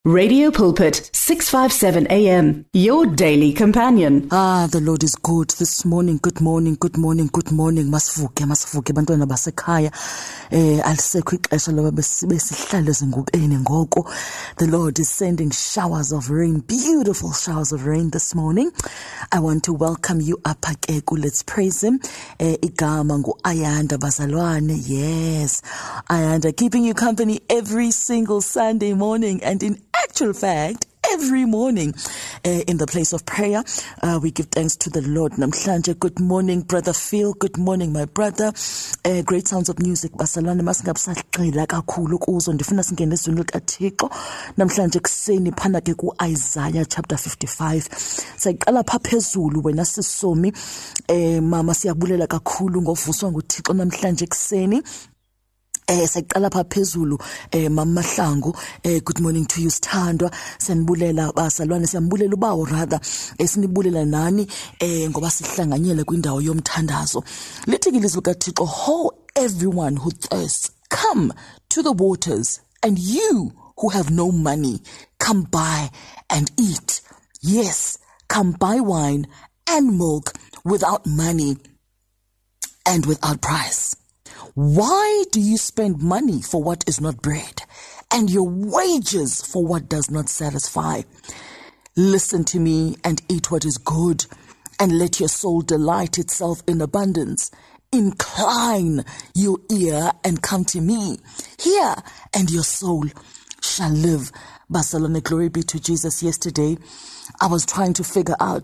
Radio Pulpit, 657 AM, your daily companion. The Lord is good this morning. Good morning, good morning, good morning. Masivuke bantwana basekhaya. Alisekho ixesha loba besihlale zingubeni ngoko. The Lord is sending showers of rain, beautiful showers of rain this morning. I want to welcome you up again. Let's praise him. Igama ngu Ayanda bazalwane. Yes. Ayanda keeping you company every single Sunday morning, and in actual fact, every morning in the place of prayer, we give thanks to the Lord. Namhlanje, good morning, Brother Phil. Good morning, my brother. Great sounds of music. Basalwane masingabusagxila kakhulu kuzo. Ndifuna singene ezweni likaThixo. Namhlanje kuseni phana ke ku Isaiah chapter 55. Sayaqala pha phezulu wena sisomi. Mama siyabulela kakhulu ngovuswa nguThixo namhlanje kuseni. Sayaqala pha phezulu Mama Mahlangu, good morning to you Sithandwa. Siyabulela basalwane, siyambulela ubawo rather esinibulela nani ngoba sihlanganyele kwindawo yomthandazo. Lithi ilizwi likaThixo, ho everyone who thirsts, come to the waters, and you who have no money, come buy and eat. Yes, come buy wine and milk without money and without price. Why do you spend money for what is not bread, and your wages for what does not satisfy? Listen to me and eat what is good, and let your soul delight itself in abundance. Incline your ear and come to me. Hear, and your soul shall live. Barcelona, glory be to Jesus. Yesterday, I was trying to figure out,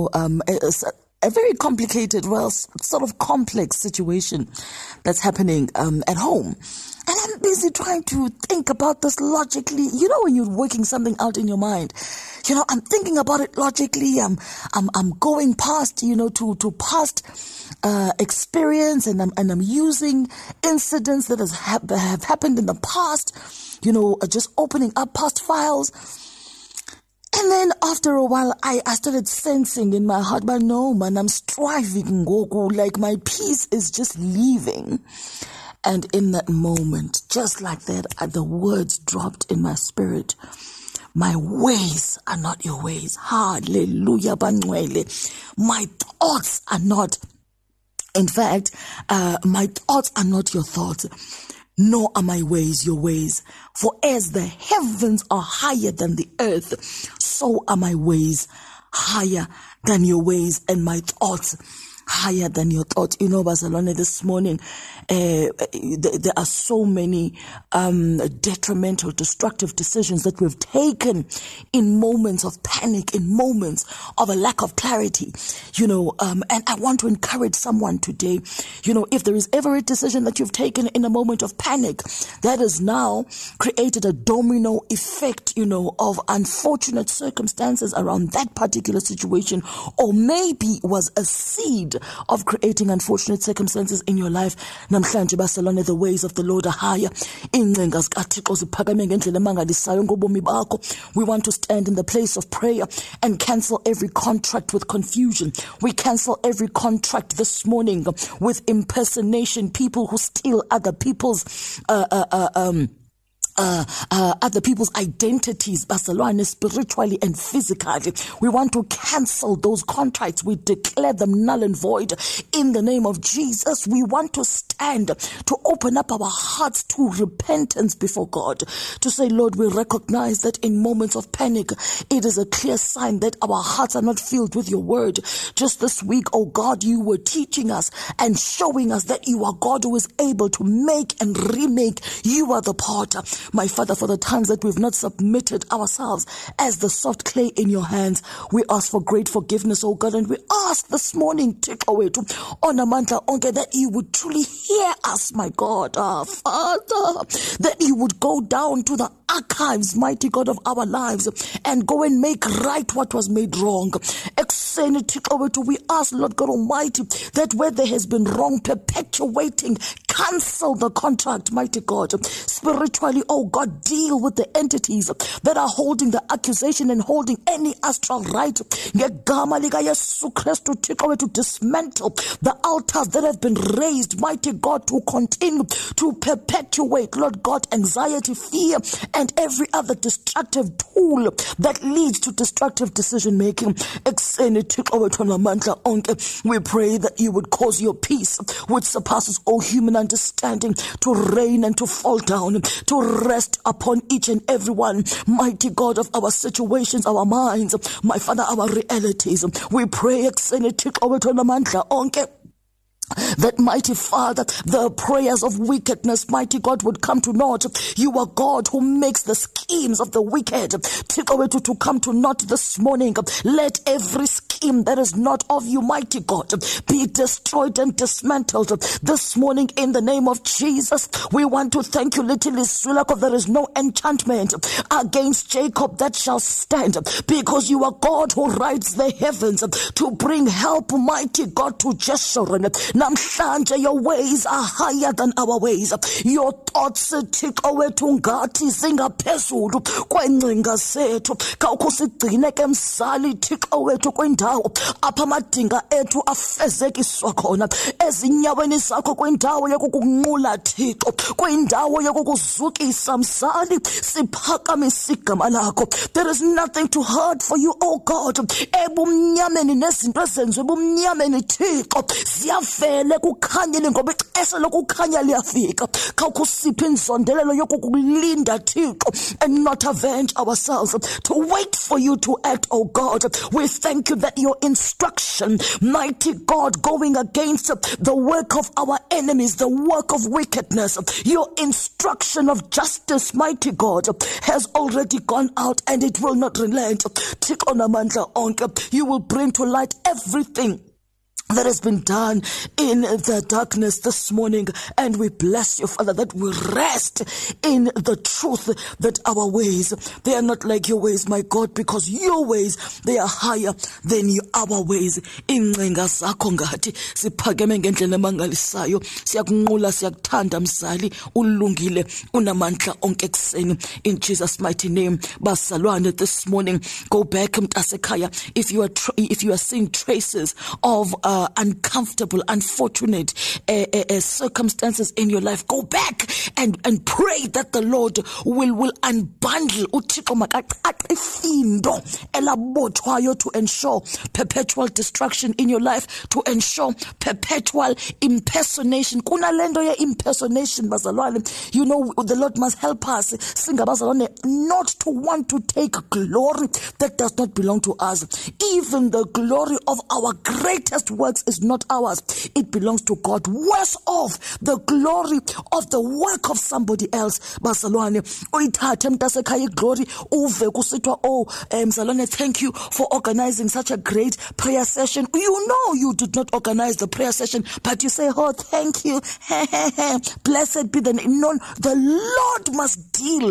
a very complicated, sort of complex situation that's happening at home. And I'm busy trying to think about this logically. You know, when you're working something out in your mind, I'm thinking about it logically. I'm going past, to past experience, and I'm using incidents that have happened in the past, just opening up past files. And then after a while, I started sensing in my heart, but no, man, I'm striving, Goku, like my peace is just leaving. And in that moment, just like that, the words dropped in my spirit. My ways are not your ways. Hallelujah, Banwele. My thoughts are not, in fact, my thoughts are not your thoughts. Nor are my ways your ways. For as the heavens are higher than the earth, so are my ways higher than your ways, and my thoughts higher than your thoughts. Barcelona, this morning, there are so many detrimental, destructive decisions that we've taken in moments of panic, in moments of a lack of clarity, and I want to encourage someone today, if there is ever a decision that you've taken in a moment of panic that has now created a domino effect, of unfortunate circumstances around that particular situation, or maybe was a seed of creating unfortunate circumstances in your life. Namhlanje Barcelona, the ways of the Lord are higher. We want to stand in the place of prayer and cancel every contract with confusion. We cancel every contract this morning with impersonation, people who steal other people's other people's identities, Barcelona, spiritually and physically. We want to cancel those contracts. We declare them null and void in the name of Jesus. We want to stand, to open up our hearts to repentance before God, to say, Lord, we recognize that in moments of panic, it is a clear sign that our hearts are not filled with your word. Just this week, oh God, you were teaching us and showing us that you are God who is able to make and remake. You are the potter. My Father, for the times that we've not submitted ourselves as the soft clay in your hands, we ask for great forgiveness, oh God, and we ask this morning, take away to honor Mantla Onke, that you would truly hear us, my God, Father, that you would go down to the archives, mighty God of our lives, and go and make right what was made wrong. We ask, Lord God Almighty, that where there has been wrong perpetuating, cancel the contract, mighty God. Spiritually, oh God, deal with the entities that are holding the accusation and holding any astral right. To dismantle the altars that have been raised, mighty God, to continue to perpetuate, Lord God, anxiety, fear, and every other destructive tool that leads to destructive decision making. We pray that you would cause your peace, which surpasses all human understanding, to reign and to fall down, to rest upon each and every one, mighty God, of our situations, our minds, my Father, our realities. We pray that, mighty Father, the prayers of wickedness, mighty God, would come to naught. You are God who makes the schemes of the wicked to come to naught this morning. Let every scheme that is not of you, mighty God, be destroyed and dismantled this morning in the name of Jesus. We want to thank you, little Israel, there is no enchantment against Jacob that shall stand, because you are God who rides the heavens to bring help, mighty God, to Jeshurun. Namhlanje, your ways are higher than our ways. Your thoughts, Thixo wethu, ngathi zingaphezulu kwengcinga zethu. Khawukho sigcine ke mzali Thixo wethu kwindawo apha amadinga ethu afezekiswa khona, ezinyaweni zakho kwindawo yokukunqula Thixo, kwindawo yokukuzukisa mzali, siphakamisa igama lakho. There is nothing too hard for you, oh God. Ebumnyameni nezinto ezenziwe ebumnyameni Thixo ziyavele kukhanyele, ngoba ixesha lokukhanya liyafika. Khawukusipha inzondelelo yokukulinda Thixo, and not avenge ourselves, to wait for you to act, oh God. We thank you that your instruction, mighty God, going against the work of our enemies, the work of wickedness, your instruction of justice, mighty God, has already gone out, and it will not relent. Thixo namandla onke, you will bring to light everything that has been done in the darkness this morning, and we bless you, Father, that we rest in the truth that our ways, they are not like your ways, my God, because your ways, they are higher than our ways. Ingcinga zakho ngathi siphakeme ngendlela emangalisayo, siyakunqula, siyakuthanda mzali, ulungile, unamandla onke ekseni, in Jesus' mighty name. Basalwane, this morning, go back mtasekhaya, if you are seeing traces of uncomfortable, unfortunate circumstances in your life, go back and pray that the Lord will unbundle uThixo makaqifindo elabothwayo to ensure perpetual destruction in your life, to ensure perpetual impersonation. Kunalendo ye impersonation, bazalwane. You know, the Lord must help us, singabazalwane, not to want to take glory that does not belong to us. Even the glory of our greatest works is not ours. It belongs to God. Worse off, the glory of the work of somebody else. Basalwane, uyithathe mntasekhaya glory uve kusithwa, mzalwane, thank you for organizing such a great prayer session. You know you did not organize the prayer session, but you say, oh, thank you. Blessed be the name. No, the Lord must deal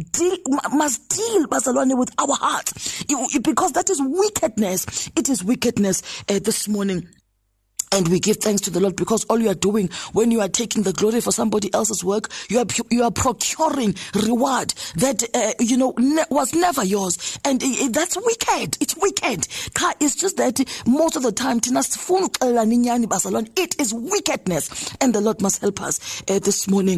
basalwane with our hearts, because that is wickedness. It is wickedness this morning. And we give thanks to the Lord, because all you are doing when you are taking the glory for somebody else's work, you are procuring reward that was never yours, and that's wicked. It's wicked. It's just that most of the time it is wickedness, and the Lord must help us this morning.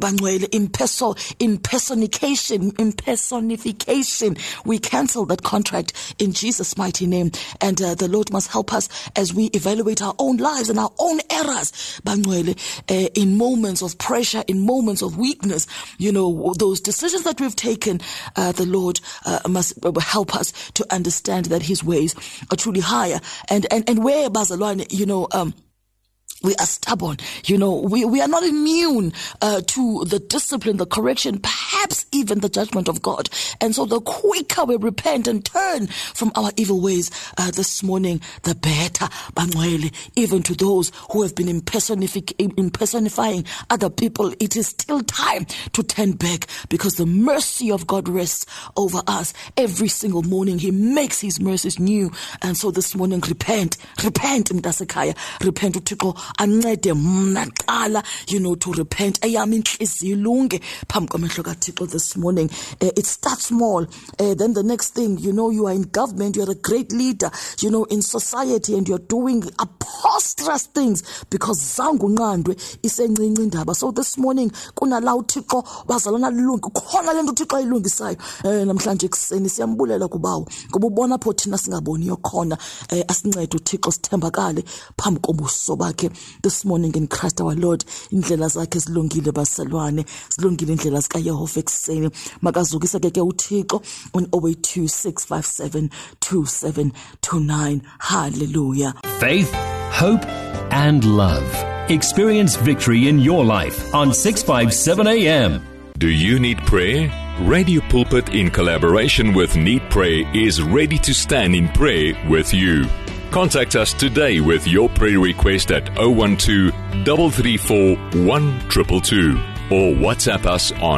Impersonification. We cancel that contract in Jesus' mighty name, and the Lord must help us as we evaluate our own lives and our own errors, in moments of pressure, in moments of weakness. Those decisions that we've taken, the Lord must help us to understand that his ways are truly higher, and where bazalwane, we are stubborn. We are not immune to the discipline, the correction, perhaps even the judgment of God. And so the quicker we repent and turn from our evil ways this morning, the better. Even to those who have been impersonifying other people, it is still time to turn back, because the mercy of God rests over us every single morning. He makes his mercies new. And so this morning, repent mntasekhaya, repent uThixo ancede mna qala, to repent. Eyami inhliziyo ilunge phambi kwamehlo kaThixo this morning. It starts small. Then the next thing, you are in government, you're a great leader, in society, and you're doing appalling preposterous things because zangu nqandwe isencinci indaba. So this morning kunala uThixo wazalana lilungu khona lento uThixo ayilungisayo namhlanje ekseni siyambulela kubawo ngoba ubona pho thina singaboniyo khona asincede uThixo sithembakale phambi kobuso bakhe this morning in Christ our Lord. Indlela zakhe zilungile baselwane, zilungile indlela zika Yehova ekseni. Makazukisa ke uThixo on 0826572729. Hallelujah. Faith, hope and love. Experience victory in your life on 657 AM. Do you need prayer? Radio Pulpit in collaboration with Need Pray is ready to stand in prayer with you. Contact us today with your prayer request at 012-334-1222 or WhatsApp us on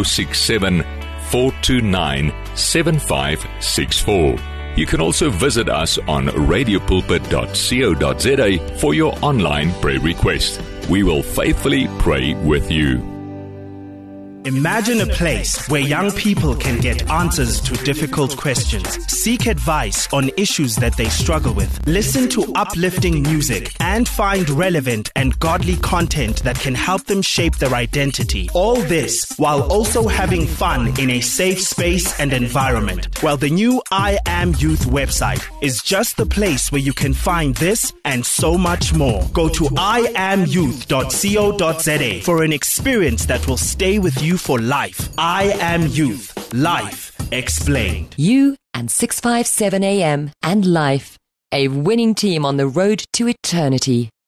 067-429-7564. You can also visit us on radiopulpit.co.za for your online prayer request. We will faithfully pray with you. Imagine a place where young people can get answers to difficult questions, seek advice on issues that they struggle with, listen to uplifting music, and find relevant and godly content that can help them shape their identity. All this while also having fun in a safe space and environment. Well, the new I Am Youth website is just the place where you can find this and so much more. Go to iamyouth.co.za for an experience that will stay with you for life. I Am Youth. Life explained. You and 657 AM and Life, a winning team on the road to eternity.